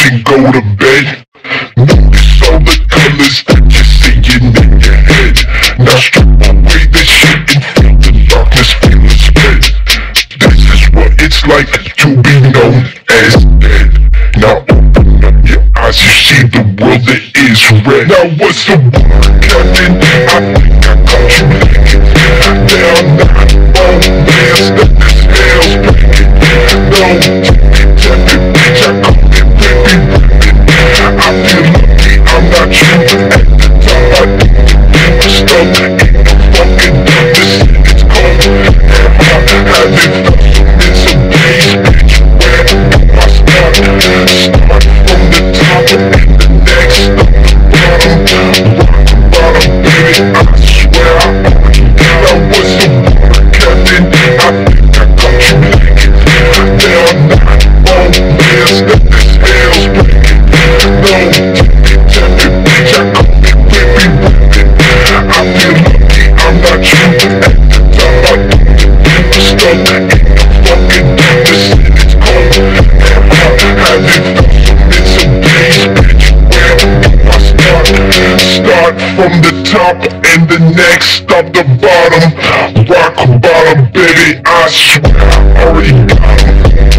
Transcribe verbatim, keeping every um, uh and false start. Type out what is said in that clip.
can go to bed. Notice all the colors that you're seeing in your head. Now strip away the shit and feel the darkness, feel the spread. This is what it's like to be known as dead. Now open up your eyes, you see the world that is red. Now what's the word, Captain? I think I caught you leaking. Now not romance, that this hell's breaking. No, tell me, bitch, I call it baby women. I feel lucky, I'm not you. At the time I think I'm stuck in the fucking darkness. It's cold and hot, having felt some in some days, bitch. Where do I start? Start from the top and the next on the bottom. Rock the bottom, baby, I swear I own you. Now what's the word, Captain? I think I caught you leaking. Now not romance, that this hell's breaking. No, tell me, tell me, bitch, I call it baby women. I feel lucky, I'm not you. At the time I think I'm stuck in the fucking darkness. It's cold and hot, having felt some in some days, bitch. Where do I start? Start from the top and the next stop the bottom. Rock bottom, baby, I swear I already got 'em.